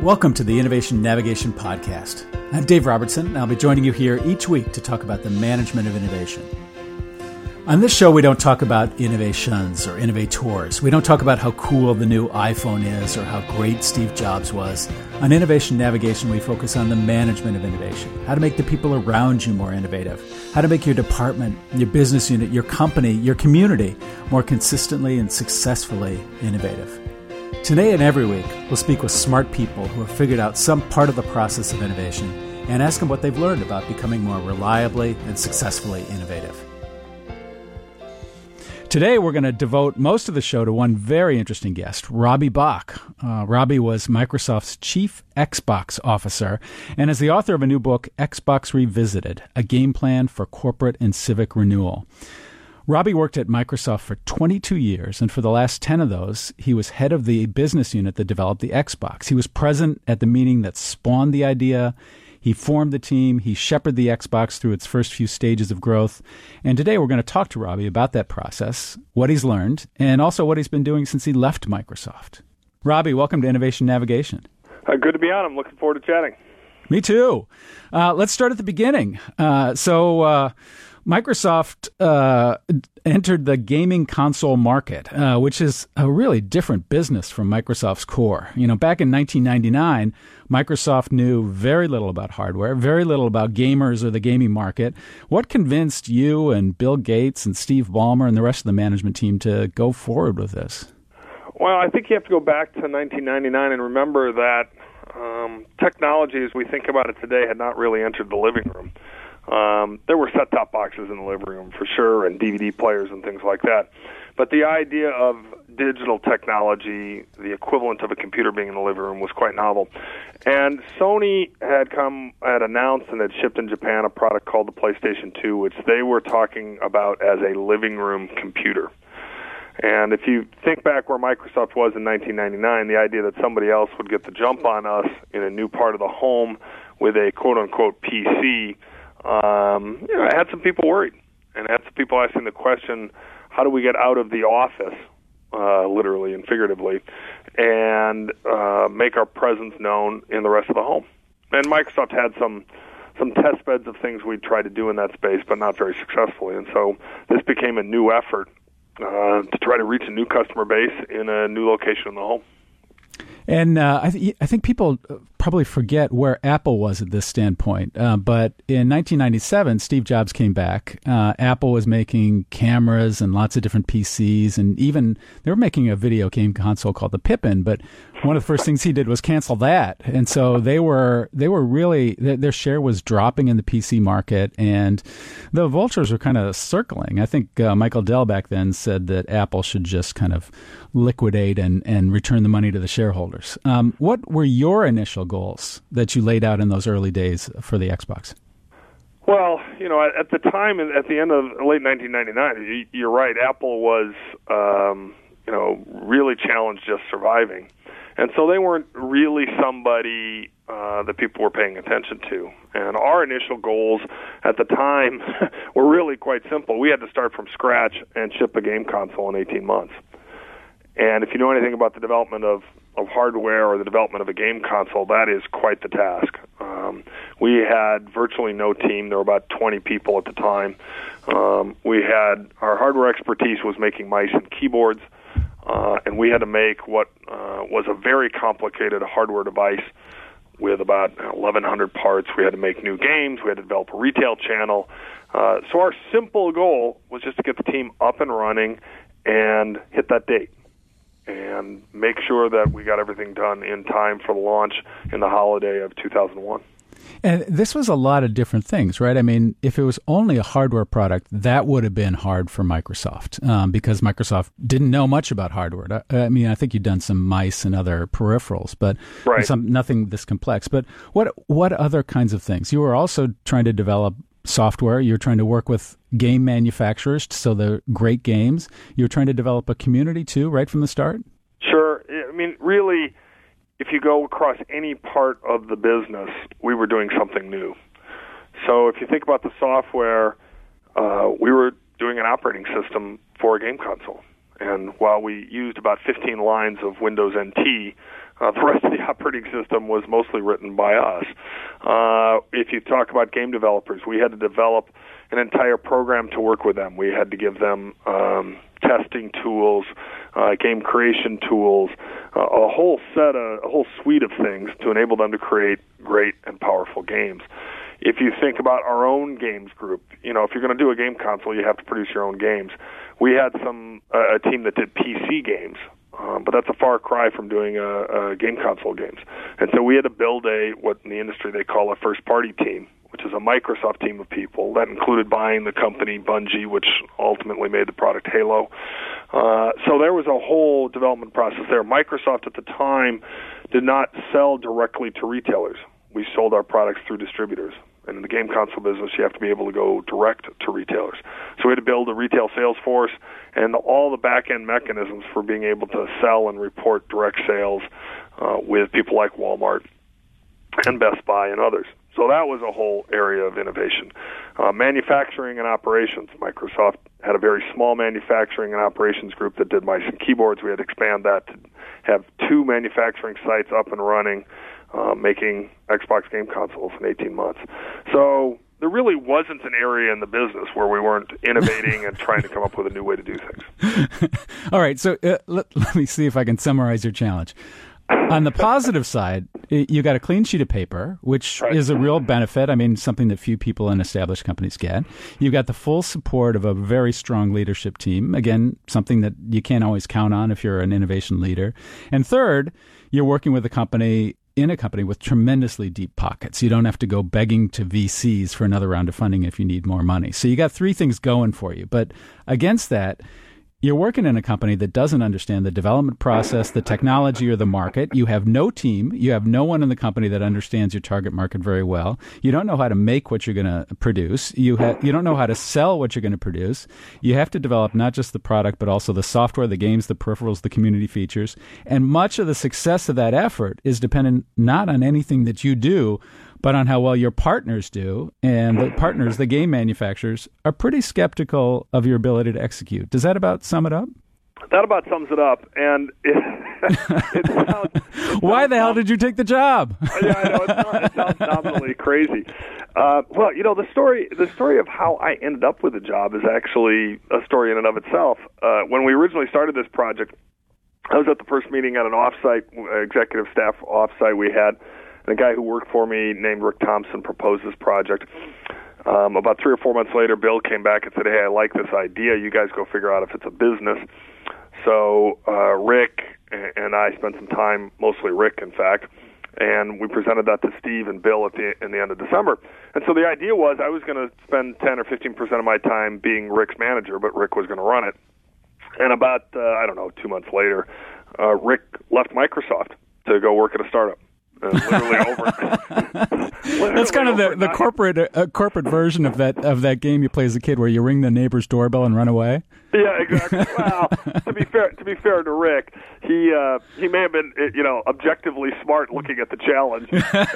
Welcome to the Innovation Navigation Podcast. I'm Dave Robertson, and I'll be joining you here each week to talk about the management of innovation. On this show, we don't talk about innovations or innovators. We don't talk about how cool the new iPhone is or how great Steve Jobs was. On Innovation Navigation, we focus on the management of innovation, how to make the people around you more innovative, how to make your department, your business unit, your company, your community more consistently and successfully innovative. Today and every week, we'll speak with smart people who have figured out some part of the process of innovation and ask them what they've learned about becoming more reliably and successfully innovative. Today, we're going to devote most of the show to one very interesting guest, Robbie Bach. Robbie was Microsoft's chief Xbox officer and is the author of a new book, Xbox Revisited, a game plan for corporate and civic renewal. Robbie worked at Microsoft for 22 years, and for the last 10 of those, he was head of the business unit that developed the Xbox. He was present at the meeting that spawned the idea. He formed the team. He shepherded the Xbox through its first few stages of growth. And today we're going to talk to Robbie about that process, what he's learned, and also what he's been doing since he left Microsoft. Robbie, welcome to Innovation Navigation. Good to be on. I'm looking forward to chatting. Me too. Let's start at the beginning. Microsoft entered the gaming console market, which is a really different business from Microsoft's core. You know, back in 1999, Microsoft knew very little about hardware, very little about gamers or the gaming market. What convinced you and Bill Gates and Steve Ballmer and the rest of the management team to go forward with this? Well, I think you have to go back to 1999 and remember that technology, as we think about it today, had not really entered the living room. There were set-top boxes in the living room for sure, and DVD players and things like that. But the idea of digital technology, the equivalent of a computer being in the living room, was quite novel. And Sony had announced and had shipped in Japan a product called the PlayStation 2, which they were talking about as a living room computer. And if you think back where Microsoft was in 1999, the idea that somebody else would get the jump on us in a new part of the home with a quote-unquote PC, I had some people worried, and I had some people asking the question, how do we get out of the office, literally and figuratively, and make our presence known in the rest of the home? And Microsoft had some test beds of things we'd tried to do in that space, but not very successfully. And so this became a new effort to try to reach a new customer base in a new location in the home. And I think people probably forget where Apple was at this standpoint. But in 1997, Steve Jobs came back. Apple was making cameras and lots of different PCs, and even they were making a video game console called the Pippin. But one of the first things he did was cancel that, and so they were really, their share was dropping in the PC market, and the vultures were kind of circling. I think Michael Dell back then said that Apple should just kind of liquidate and return the money to the shareholders. What were your initial goals that you laid out in those early days for the Xbox? Well, at the time, at the end of late 1999, you're right, Apple was, really challenged just surviving. And so they weren't really somebody that people were paying attention to. And our initial goals at the time were really quite simple. We had to start from scratch and ship a game console in 18 months. And if you know anything about the development of hardware or the development of a game console, that is quite the task. We had virtually no team. There were about 20 people at the time. Our hardware expertise was making mice and keyboards, and we had to make what was a very complicated hardware device with about 1,100 parts. We had to make new games. We had to develop a retail channel. So our simple goal was just to get the team up and running and hit that date and make sure that we got everything done in time for the launch in the holiday of 2001. And this was a lot of different things, right? I mean, if it was only a hardware product, that would have been hard for Microsoft because Microsoft didn't know much about hardware. I mean, I think you'd done some mice and other peripherals, but right. Nothing this complex. But what other kinds of things? You were also trying to develop software. You're trying to work with game manufacturers so they're great games. You're trying to develop a community too, right from the start? Sure. I mean, really, if you go across any part of the business, we were doing something new. So if you think about the software, we were doing an operating system for a game console. And while we used about 15 lines of Windows NT, the rest of the operating system was mostly written by us. If you talk about game developers, we had to develop an entire program to work with them. We had to give them testing tools, game creation tools, a whole suite of things to enable them to create great and powerful games. If you think about our own games group, if you're going to do a game console, you have to produce your own games. We had a team that did PC games, but that's a far cry from doing game console games. And so we had to build what in the industry they call a first-party team, which is a Microsoft team of people. That included buying the company Bungie, which ultimately made the product Halo. So there was a whole development process there. Microsoft at the time did not sell directly to retailers. We sold our products through distributors. And in the game console business, you have to be able to go direct to retailers. So we had to build a retail sales force and all the back-end mechanisms for being able to sell and report direct sales with people like Walmart and Best Buy and others. So that was a whole area of innovation. Manufacturing and operations. Microsoft had a very small manufacturing and operations group that did mice and keyboards. We had to expand that to have 2 manufacturing sites up and running, making Xbox game consoles in 18 months. So there really wasn't an area in the business where we weren't innovating and trying to come up with a new way to do things. All right, so let me see if I can summarize your challenge. On the positive side, you got a clean sheet of paper, which is a real benefit. I mean, something that few people in established companies get. You've got the full support of a very strong leadership team. Again, something that you can't always count on if you're an innovation leader. And third, you're working with a company with tremendously deep pockets. You don't have to go begging to VCs for another round of funding if you need more money. So you got 3 things going for you. But against that, you're working in a company that doesn't understand the development process, the technology, or the market. You have no team. You have no one in the company that understands your target market very well. You don't know how to make what you're going to produce. You don't know how to sell what you're going to produce. You have to develop not just the product, but also the software, the games, the peripherals, the community features. And much of the success of that effort is dependent not on anything that you do, but on how well your partners do. And the partners, the game manufacturers, are pretty skeptical of your ability to execute. Does that about sum it up? That about sums it up. And it sounds... Why the hell did you take the job? Yeah, I know. It sounds nominally crazy. Well, the story of how I ended up with the job is actually a story in and of itself. When we originally started this project, I was at the first meeting at an offsite, executive staff offsite we had. And a guy who worked for me named Rick Thompson proposed this project. About 3 or 4 months later, Bill came back and said, "Hey, I like this idea. You guys go figure out if it's a business." So Rick and I spent some time, mostly Rick, in fact, and we presented that to Steve and Bill in the end of December. And so the idea was I was going to spend 10 or 15% of my time being Rick's manager, but Rick was going to run it. And about, 2 months later, Rick left Microsoft to go work at a startup. Literally over. That's kind of the corporate version of that game you play as a kid, where you ring the neighbor's doorbell and run away. Yeah, exactly. Well, to be fair to Rick, he may have been objectively smart looking at the challenge,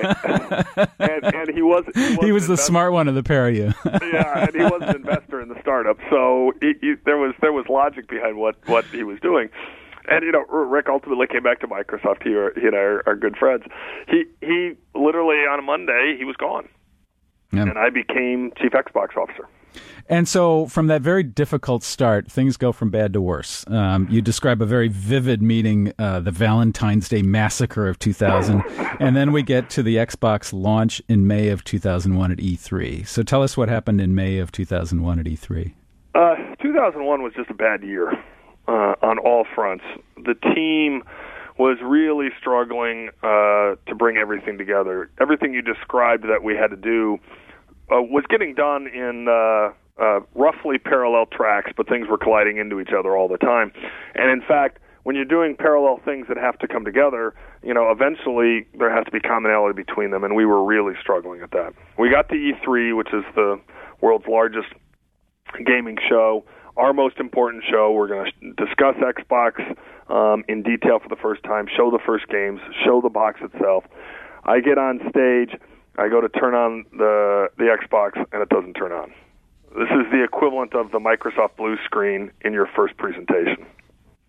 and he was the smart one of the pair of you. Yeah, and he was an investor in the startup, so there was logic behind what he was doing. And, Rick ultimately came back to Microsoft. He and I are good friends. He literally, on a Monday, he was gone. Yeah. And I became Chief Xbox Officer. And so from that very difficult start, things go from bad to worse. You describe a very vivid meeting, the Valentine's Day massacre of 2000. And then we get to the Xbox launch in May of 2001 at E3. So tell us what happened in May of 2001 at E3. 2001 was just a bad year. On all fronts. The team was really struggling to bring everything together. Everything you described that we had to do was getting done in roughly parallel tracks, but things were colliding into each other all the time. And in fact, when you're doing parallel things that have to come together, eventually there has to be commonality between them, and we were really struggling at that. We got to E3, which is the world's largest gaming show. Our most important show. We're going to discuss Xbox in detail for the first time, show the first games, show the box itself. I get on stage, I go to turn on the Xbox, and it doesn't turn on. This is the equivalent of the Microsoft blue screen in your first presentation.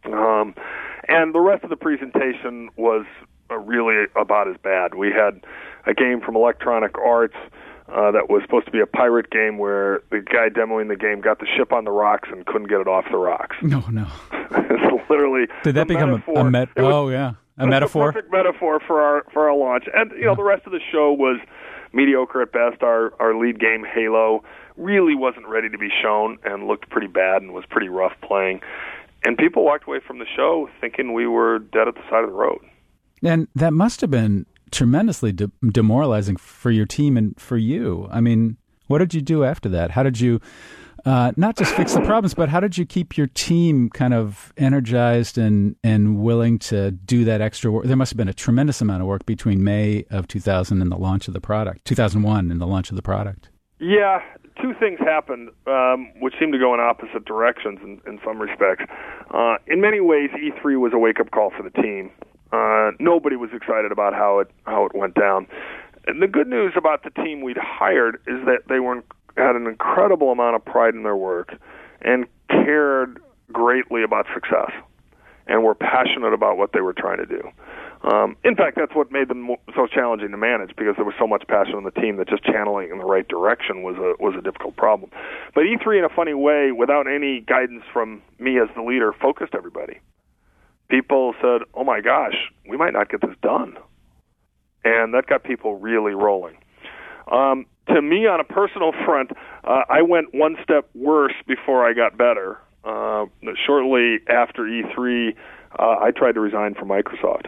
And the rest of the presentation was really about as bad. We had a game from Electronic Arts that was supposed to be a pirate game where the guy demoing the game got the ship on the rocks and couldn't get it off the rocks. No. It's literally Did that become a metaphor? A perfect metaphor for our launch. And the rest of the show was mediocre at best. Our lead game, Halo, really wasn't ready to be shown and looked pretty bad and was pretty rough playing. And people walked away from the show thinking we were dead at the side of the road. And that must have been tremendously demoralizing for your team and for you. I mean, what did you do after that? How did you not just fix the problems, but how did you keep your team kind of energized and willing to do that extra work? There must have been a tremendous amount of work between May of 2000 and the launch of the product, 2001 and the launch of the product. Yeah, two things happened which seemed to go in opposite directions in some respects. In many ways, E3 was a wake-up call for the team. Nobody was excited about how it went down. And the good news about the team we'd hired is that they had an incredible amount of pride in their work and cared greatly about success and were passionate about what they were trying to do. In fact, that's what made them so challenging to manage, because there was so much passion on the team that just channeling in the right direction was a difficult problem. But E3, in a funny way, without any guidance from me as the leader, focused everybody. People said, oh my gosh, we might not get this done. And that got people really rolling. To me, on a personal front, I went one step worse before I got better. Shortly after E3, I tried to resign from Microsoft.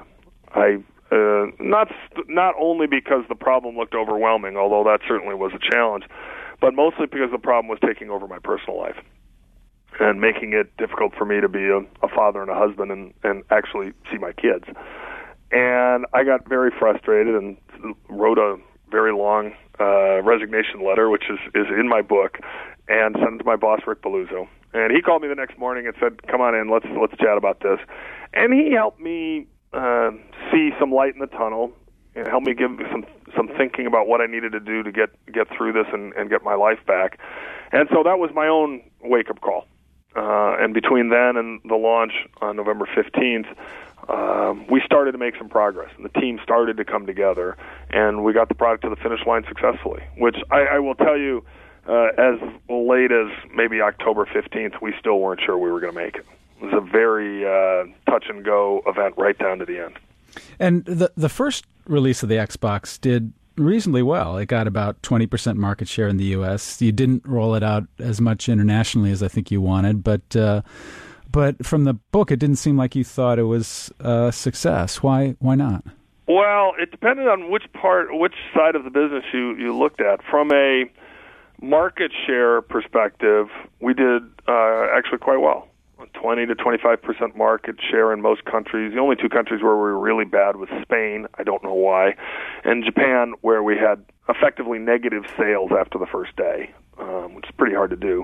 Not only because the problem looked overwhelming, although that certainly was a challenge, but mostly because the problem was taking over my personal life and making it difficult for me to be a father and a husband and actually see my kids. And I got very frustrated and wrote a very long resignation letter, which is in my book, and sent it to my boss, Rick Belluzzo. And he called me the next morning and said, come on in, let's chat about this. And he helped me see some light in the tunnel and helped me give some thinking about what I needed to do to get through this and get my life back. And so that was my own wake-up call. And between then and the launch on November 15th, we started to make some progress, and the team started to come together, and we got the product to the finish line successfully, which I will tell you, as late as maybe October 15th, we still weren't sure we were going to make it. It was a very touch-and-go event right down to the end. And the first release of the Xbox did reasonably well. It got about 20% market share in the U.S. You didn't roll it out as much internationally as I think you wanted, but from the book, it didn't seem like you thought it was a success. Why not? Well, it depended on which side of the business you looked at. From a market share perspective, we did actually quite well. 20 to 25% market share in most countries. The only two countries where we were really bad was Spain, I don't know why, and Japan, where we had effectively negative sales after the first day, which is pretty hard to do.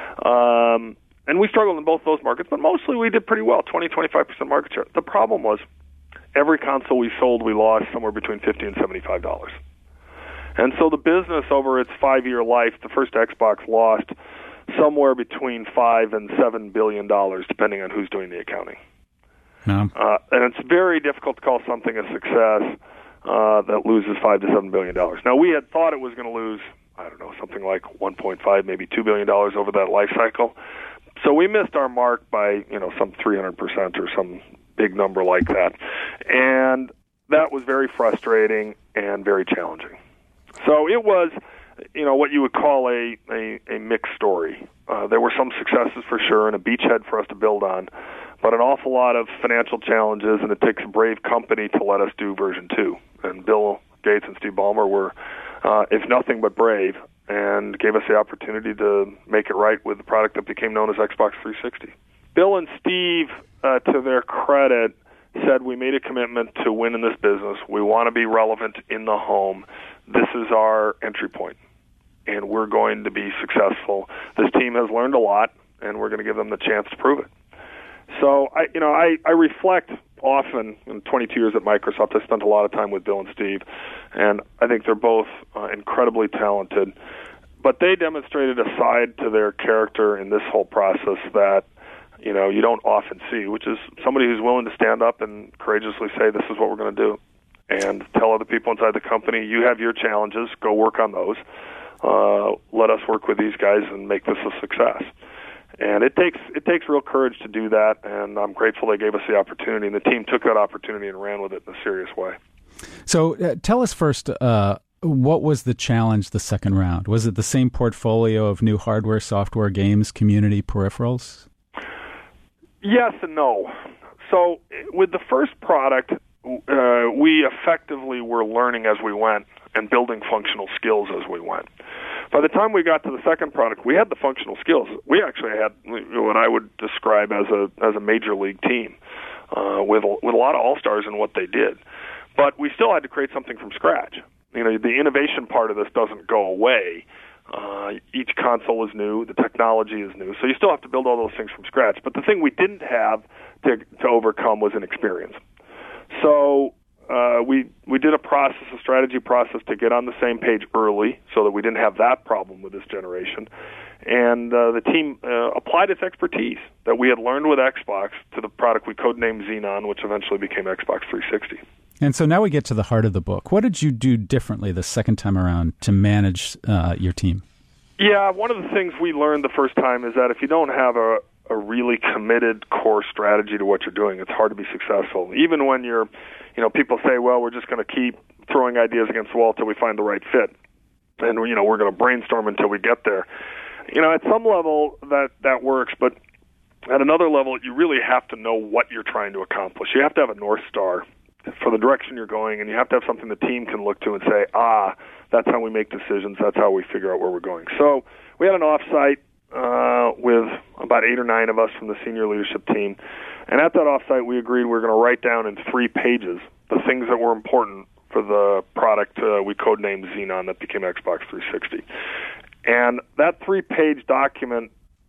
And we struggled in both those markets, but mostly we did pretty well, 20, 25% market share. The problem was every console we sold, we lost somewhere between $50 and $75. And so the business over its 5-year life, the first Xbox lost somewhere between $5 and $7 billion, depending on who's doing the accounting. No. And it's very difficult to call something a success that loses $5 to $7 billion. Now, we had thought it was going to lose, I don't know, something like $1.5, maybe $2 billion over that life cycle. So we missed our mark by, some 300% or some big number like that. And that was very frustrating and very challenging. So it was, what you would call a mixed story. There were some successes for sure and a beachhead for us to build on, but an awful lot of financial challenges, and it takes a brave company to let us do version 2. And Bill Gates and Steve Ballmer were, if nothing but brave, and gave us the opportunity to make it right with the product that became known as Xbox 360. Bill and Steve, to their credit, said we made a commitment to win in this business. We want to be relevant in the home. This is our entry point, and we're going to be successful. This team has learned a lot, and we're going to give them the chance to prove it. So I reflect often in 22 years at Microsoft. I spent a lot of time with Bill and Steve, and I think they're both incredibly talented. But they demonstrated a side to their character in this whole process that you don't often see, which is somebody who's willing to stand up and courageously say, this is what we're going to do, and tell other people inside the company, you have your challenges, go work on those. Let us work with these guys and make this a success. And it takes real courage to do that, and I'm grateful they gave us the opportunity, and the team took that opportunity and ran with it in a serious way. So tell us first, what was the challenge the second round? Was it the same portfolio of new hardware, software, games, community, peripherals? Yes and no. So with the first product, we effectively were learning as we went and building functional skills as we went. By the time we got to the second product, we had the functional skills. We actually had what I would describe as a major league team with a lot of all-stars in what they did. But we still had to create something from scratch. The innovation part of this doesn't go away. Each console is new, the technology is new, so you still have to build all those things from scratch. But the thing we didn't have to overcome was an experience. So we did a strategy process to get on the same page early so that we didn't have that problem with this generation. And the team applied its expertise that we had learned with Xbox to the product we codenamed Xenon, which eventually became Xbox 360. And so now we get to the heart of the book. What did you do differently the second time around to manage your team? Yeah, one of the things we learned the first time is that if you don't have a really committed core strategy to what you're doing, it's hard to be successful. Even when people say, well, we're just going to keep throwing ideas against the wall until we find the right fit. And, we're going to brainstorm until we get there. At some level that works, but at another level, you really have to know what you're trying to accomplish. You have to have a North Star for the direction you're going, and you have to have something the team can look to and say, that's how we make decisions, that's how we figure out where we're going. So we had an offsite with about 8 or 9 of us from the senior leadership team, and at that offsite we agreed we were going to write down in 3 pages the things that were important for the product we codenamed Xenon that became Xbox 360. And that 3-page document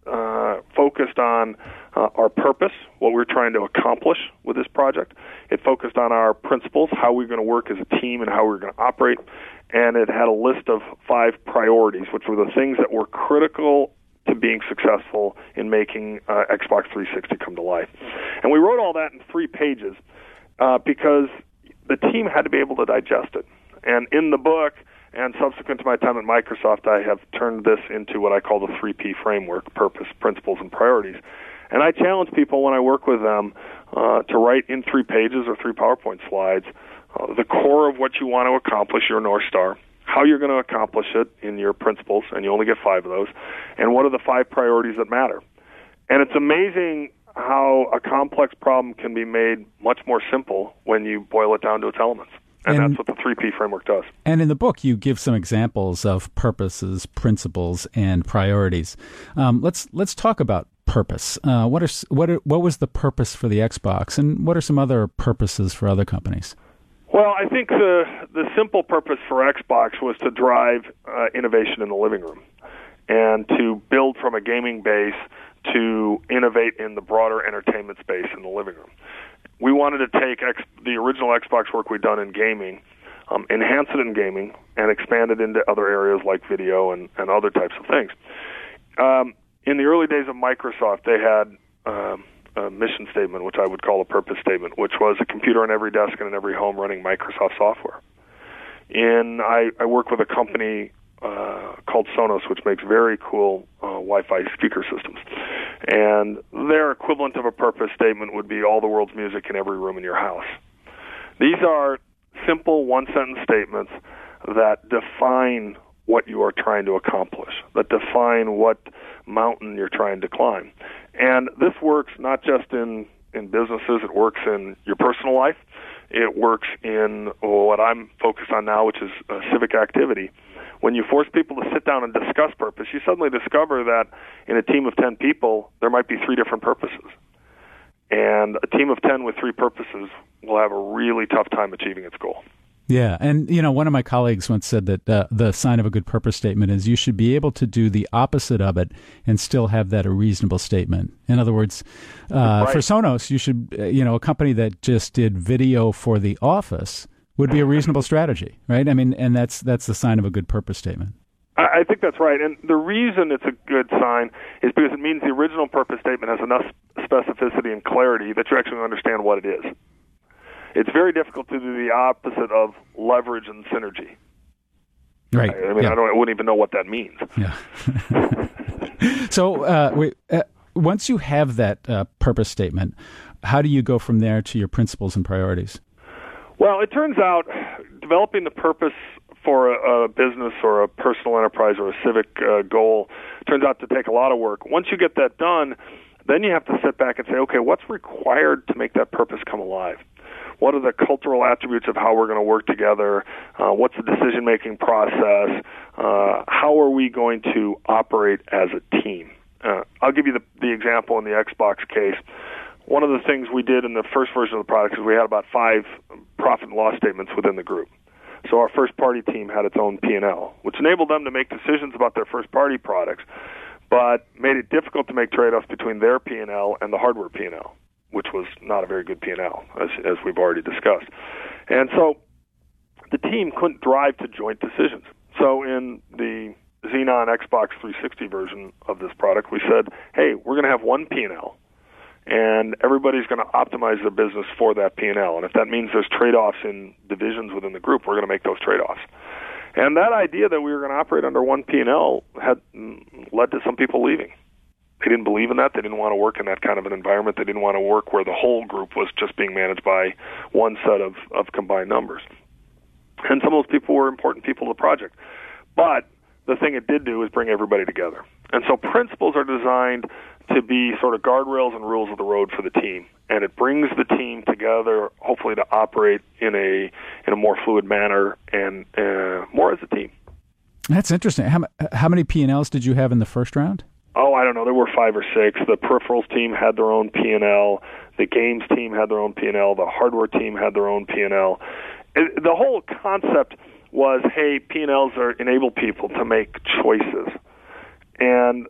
focused on our purpose, what we're trying to accomplish with this project. It focused on our principles, how we're going to work as a team and how we're going to operate. And it had a list of 5 priorities, which were the things that were critical to being successful in making Xbox 360 come to life. And we wrote all that in 3 pages because the team had to be able to digest it. And in the book, and subsequent to my time at Microsoft, I have turned this into what I call the 3P framework: purpose, principles, and priorities. And I challenge people when I work with them to write in 3 pages or 3 PowerPoint slides the core of what you want to accomplish, your North Star, how you're going to accomplish it in your principles, and you only get 5 of those, and what are the 5 priorities that matter. And it's amazing how a complex problem can be made much more simple when you boil it down to its elements. And that's what the 3P framework does. And in the book, you give some examples of purposes, principles, and priorities. Let's talk about purpose. What was the purpose for the Xbox, and what are some other purposes for other companies? Well, I think the simple purpose for Xbox was to drive innovation in the living room and to build from a gaming base to innovate in the broader entertainment space in the living room. We wanted to take the original Xbox work we'd done in gaming, enhance it in gaming, and expand it into other areas like video and other types of things. In the early days of Microsoft, they had a mission statement, which I would call a purpose statement, which was a computer on every desk and in every home running Microsoft software. I work with a company called Sonos, which makes very cool Wi-Fi speaker systems. And their equivalent of a purpose statement would be all the world's music in every room in your house. These are simple one-sentence statements that define what you are trying to accomplish, that define what mountain you're trying to climb. And this works not just in businesses, it works in your personal life. It works in what I'm focused on now, which is civic activity. When you force people to sit down and discuss purpose, you suddenly discover that in a team of 10 people, there might be 3 different purposes. And a team of 10 with 3 purposes will have a really tough time achieving its goal. Yeah, and one of my colleagues once said that the sign of a good purpose statement is you should be able to do the opposite of it and still have that a reasonable statement. In other words, right. For Sonos, you should, a company that just did video for the office would be a reasonable strategy, right? I mean, and that's the sign of a good purpose statement. I think that's right. And the reason it's a good sign is because it means the original purpose statement has enough specificity and clarity that you actually understand what it is. It's very difficult to do the opposite of leverage and synergy. Right. I mean, I wouldn't even know what that means. Yeah. So once you have that purpose statement, how do you go from there to your principles and priorities? Well, it turns out developing the purpose for a business or a personal enterprise or a civic goal turns out to take a lot of work. Once you get that done, then you have to sit back and say, okay, what's required to make that purpose come alive? What are the cultural attributes of how we're going to work together? What's the decision-making process? How are we going to operate as a team? I'll give you the example in the Xbox case. One of the things we did in the first version of the product is we had about 5 profit and loss statements within the group. So our first-party team had its own P&L, which enabled them to make decisions about their first-party products, but made it difficult to make trade-offs between their P&L and the hardware P&L, which was not a very good P&L, as we've already discussed. And so the team couldn't drive to joint decisions. So in the Xenon Xbox 360 version of this product, we said, hey, we're going to have one P&L, and everybody's going to optimize their business for that P&L. And if that means there's trade-offs in divisions within the group, we're going to make those trade-offs. And that idea that we were going to operate under one P&L had led to some people leaving. They didn't believe in that. They didn't want to work in that kind of an environment. They didn't want to work where the whole group was just being managed by one set of combined numbers. And some of those people were important people to the project. But the thing it did do is bring everybody together. And so principles are designed to be sort of guardrails and rules of the road for the team. And it brings the team together, hopefully to operate in a more fluid manner and more as a team. That's interesting. How many P&Ls did you have in the first round? Oh, I don't know. There were 5 or 6. The peripherals team had their own P&L. The games team had their own P&L. The hardware team had their own P&L. The whole concept was, hey, P&Ls enable people to make choices. And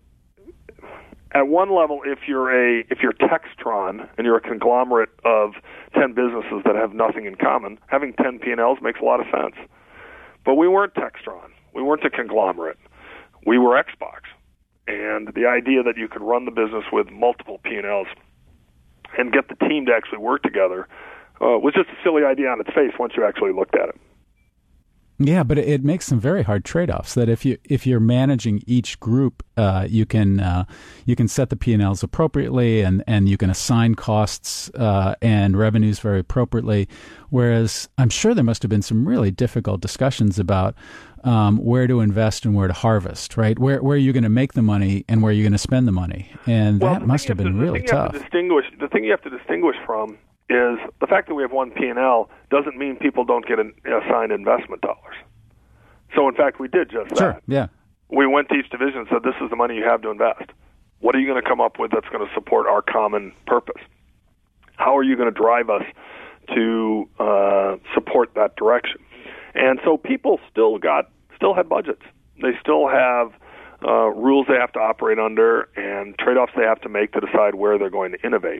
at one level, if you're Textron and you're a conglomerate of 10 businesses that have nothing in common, having 10 P&Ls makes a lot of sense. But we weren't Textron. We weren't a conglomerate. We were Xbox. And the idea that you could run the business with multiple P&Ls and get the team to actually work together was just a silly idea on its face once you actually looked at it. Yeah, but it makes some very hard trade-offs. That if you're managing each group, you can set the P&Ls appropriately, and you can assign costs and revenues very appropriately. Whereas I'm sure there must have been some really difficult discussions about where to invest and where to harvest. Right? Where are you going to make the money and where are you going to spend the money? And that must have been really tough. The thing you have to distinguish from is the fact that we have one P&L doesn't mean people don't get assigned investment dollars. So, in fact, we did just that. Sure, yeah. We went to each division and said, this is the money you have to invest. What are you going to come up with that's going to support our common purpose? How are you going to drive us to support that direction? And so people still had budgets. They still have rules they have to operate under and trade-offs they have to make to decide where they're going to innovate.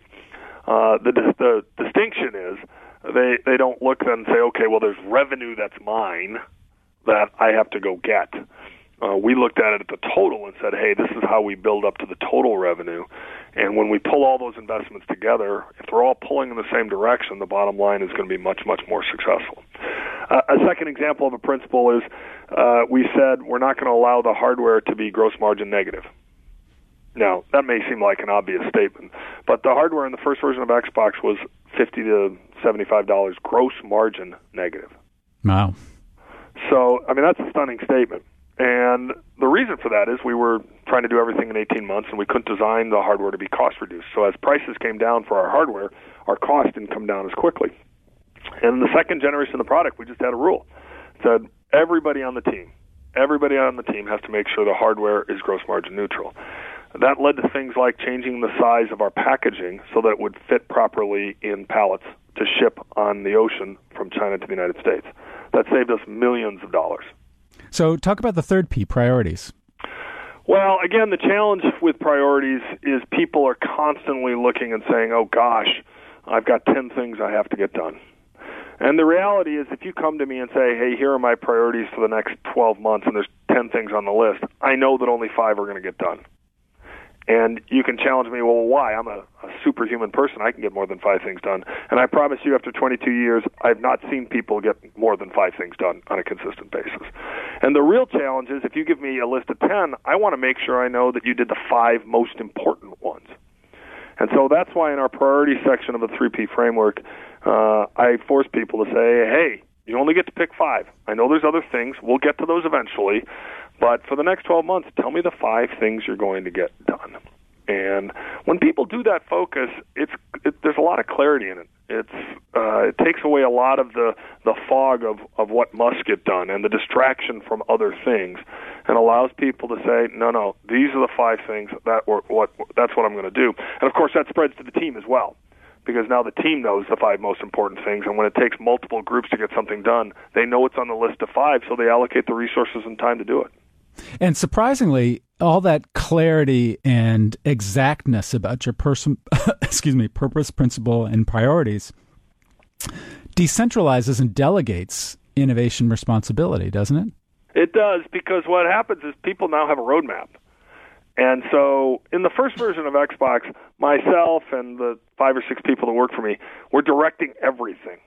The distinction is they don't look then and say, okay, well, there's revenue that's mine that I have to go get. We looked at it at the total and said, hey, this is how we build up to the total revenue. And when we pull all those investments together, if they're all pulling in the same direction, the bottom line is going to be much, much more successful. A second example of a principle is we said we're not going to allow the hardware to be gross margin negative. Now, that may seem like an obvious statement, but the hardware in the first version of Xbox was $50 to $75 gross margin negative. Wow. So, I mean, that's a stunning statement. And the reason for that is we were trying to do everything in 18 months, and we couldn't design the hardware to be cost-reduced. So as prices came down for our hardware, our cost didn't come down as quickly. And in the second generation of the product, we just had a rule. It said everybody on the team has to make sure the hardware is gross margin neutral. That led to things like changing the size of our packaging so that it would fit properly in pallets to ship on the ocean from China to the United States. That saved us millions of dollars. So talk about the third P, priorities. Well, again, the challenge with priorities is people are constantly looking and saying, oh, gosh, I've got 10 things I have to get done. And the reality is if you come to me and say, hey, here are my priorities for the next 12 months, and there's 10 things on the list, I know that only 5 are going to get done. And you can challenge me, well, why? I'm a superhuman person. I can get more than 5 things done. And I promise you, after 22 years, I've not seen people get more than 5 things done on a consistent basis. And the real challenge is, if you give me a list of 10, I want to make sure I know that you did the 5 most important ones. And so that's why in our priority section of the 3P framework, I force people to say, hey, you only get to pick 5. I know there's other things. We'll get to those eventually. But for the next 12 months, tell me the 5 things you're going to get done. And when people do that focus, there's a lot of clarity in it. It takes away a lot of the fog of what must get done and the distraction from other things, and allows people to say, no, these are the 5 things that's what I'm going to do. And of course, that spreads to the team as well, because now the team knows the 5 most important things, and when it takes multiple groups to get something done, they know it's on the list of 5, so they allocate the resources and time to do it. And surprisingly, all that clarity and exactness about your purpose, principle, and priorities decentralizes and delegates innovation responsibility, doesn't it? It does, because what happens is people now have a roadmap. And so in the first version of Xbox, myself and the 5 or 6 people that work for me were directing everything,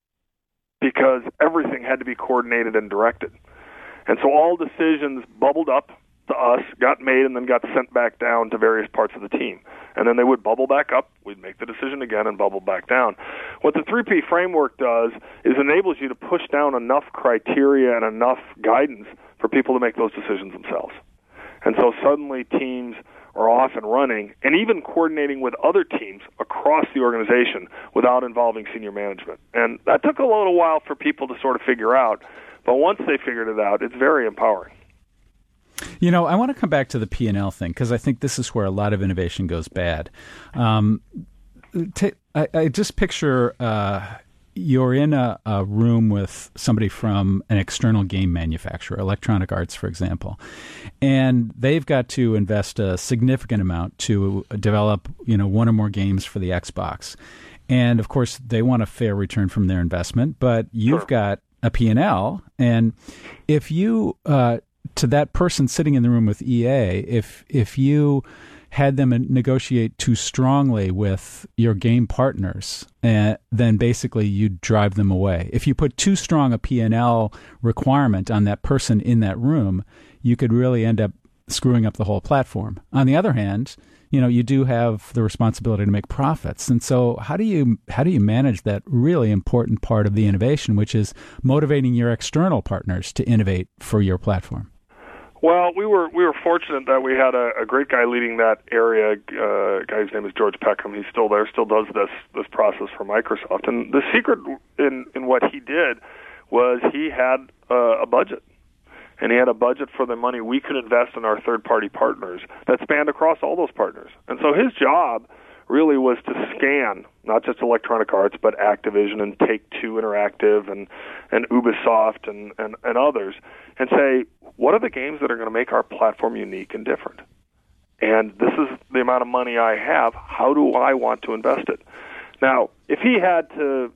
because everything had to be coordinated and directed. And so all decisions bubbled up to us, got made, and then got sent back down to various parts of the team. And then they would bubble back up, we'd make the decision again, and bubble back down. What the 3P framework does is enables you to push down enough criteria and enough guidance for people to make those decisions themselves. And so suddenly teams are off and running, and even coordinating with other teams across the organization without involving senior management. And that took a little while for people to sort of figure out. But once they figured it out, it's very empowering. You know, I want to come back to the P&L thing, because I think this is where a lot of innovation goes bad. I just picture you're in a room with somebody from an external game manufacturer, Electronic Arts, for example, and they've got to invest a significant amount to develop, one or more games for the Xbox. And, of course, they want a fair return from their investment, but you've got a P&L, and if you, to that person sitting in the room with EA, if you had them negotiate too strongly with your game partners, then basically you drive them away. If you put too strong a P&L requirement on that person in that room, you could really end up screwing up the whole platform. On the other hand, you do have the responsibility to make profits. And so how do you manage that really important part of the innovation, which is motivating your external partners to innovate for your platform? Well, we were fortunate that we had a great guy leading that area. A guy whose name is George Peckham. He's still there, still does this process for Microsoft. And the secret in what he did was he had a budget. And he had a budget for the money we could invest in our third-party partners that spanned across all those partners. And so his job really was to scan not just Electronic Arts, but Activision and Take-Two Interactive and Ubisoft and others, and say, what are the games that are going to make our platform unique and different? And this is the amount of money I have. How do I want to invest it? Now, if he had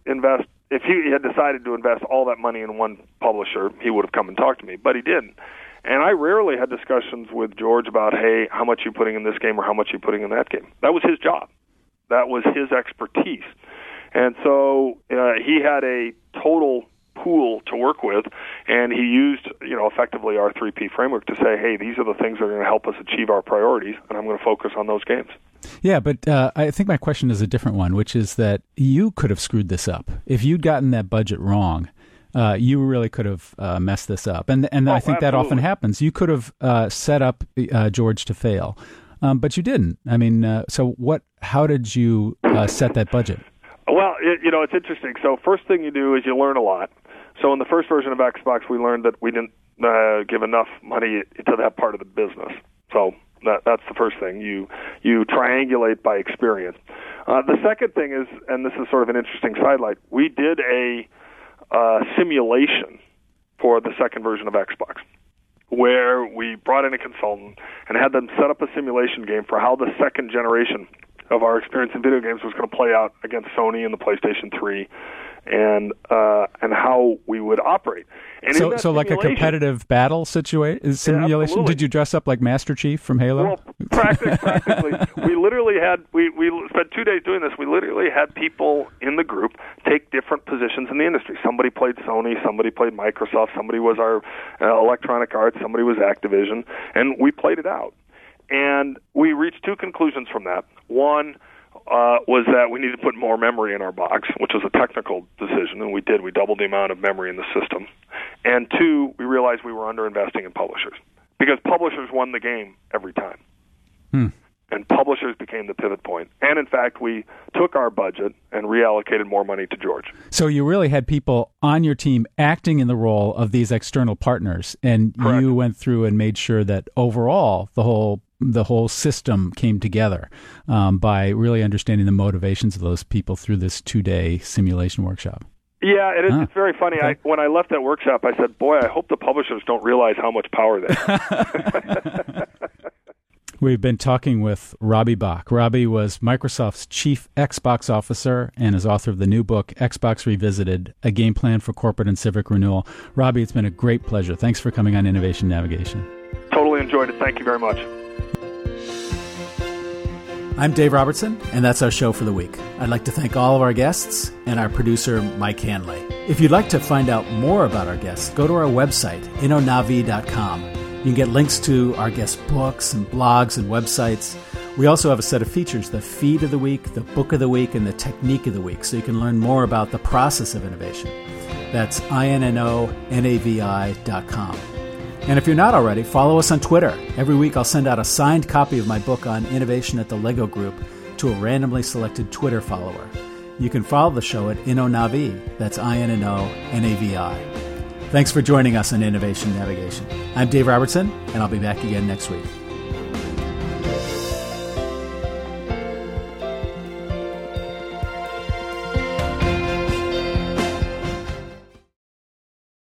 decided to invest all that money in one publisher, he would have come and talked to me, but he didn't. And I rarely had discussions with George about, hey, how much are you putting in this game or how much are you putting in that game? That was his job. That was his expertise. And so he had a total pool to work with, and he used, effectively our 3P framework to say, hey, these are the things that are going to help us achieve our priorities, and I'm going to focus on those games. Yeah, but I think my question is a different one, which is that you could have screwed this up. If you'd gotten that budget wrong, you really could have messed this up. And I think that often happens. You could have set up George to fail, but you didn't. I mean, how did you set that budget? Well, it's interesting. So first thing you do is you learn a lot. So in the first version of Xbox, we learned that we didn't give enough money to that part of the business. So that's the first thing. You triangulate by experience. The second thing is, and this is sort of an interesting sidelight, we did a simulation for the second version of Xbox, where we brought in a consultant and had them set up a simulation game for how the second generation of our experience in video games was going to play out against Sony and the PlayStation 3 and how we would operate. And so like a competitive battle simulation? Yeah, did you dress up like Master Chief from Halo? Well, practically. We literally had, we spent 2 days doing this. We literally had people in the group take different positions in the industry. Somebody played Sony, somebody played Microsoft, somebody was our Electronic Arts, somebody was Activision, and we played it out. And we reached two conclusions from that. One was that we needed to put more memory in our box, which was a technical decision, and we did. We doubled the amount of memory in the system. And two, we realized we were underinvesting in publishers, because publishers won the game every time. And publishers became the pivot point. And in fact, we took our budget and reallocated more money to George. So you really had people on your team acting in the role of these external partners, and Correct. You went through and made sure that overall the whole system came together by really understanding the motivations of those people through this 2-day simulation workshop. Yeah, it's very funny. Okay. When I left that workshop, I said, boy, I hope the publishers don't realize how much power they have. We've been talking with Robbie Bach. Robbie was Microsoft's chief Xbox officer and is author of the new book, Xbox Revisited, A Game Plan for Corporate and Civic Renewal. Robbie, it's been a great pleasure. Thanks for coming on Innovation Navigation. Totally enjoyed it. Thank you very much. I'm Dave Robertson, and that's our show for the week. I'd like to thank all of our guests and our producer, Mike Hanley. If you'd like to find out more about our guests, go to our website, innonavi.com. You can get links to our guest books and blogs and websites. We also have a set of features, the feed of the week, the book of the week, and the technique of the week, so you can learn more about the process of innovation. That's innonavi.com. And if you're not already, follow us on Twitter. Every week I'll send out a signed copy of my book on innovation at the Lego Group to a randomly selected Twitter follower. You can follow the show at InnoNavi. That's INNONAVI. Thanks for joining us on Innovation Navigation. I'm Dave Robertson, and I'll be back again next week.